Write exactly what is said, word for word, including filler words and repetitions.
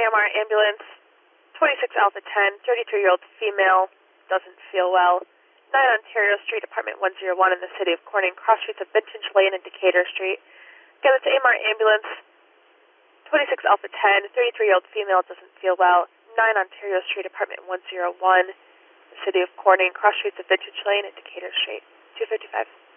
M R ambulance, twenty-six Alpha ten, thirty-three-year-old female, doesn't feel well. nine Ontario Street, apartment one oh one in the city of Corning, cross streets of Vintage Lane and Decatur Street. Again, it's A M R ambulance, twenty-six Alpha ten, thirty-three-year-old female, doesn't feel well. nine Ontario Street, apartment one oh one, the city of Corning, cross streets of Vintage Lane and Decatur Street. two fifty-five.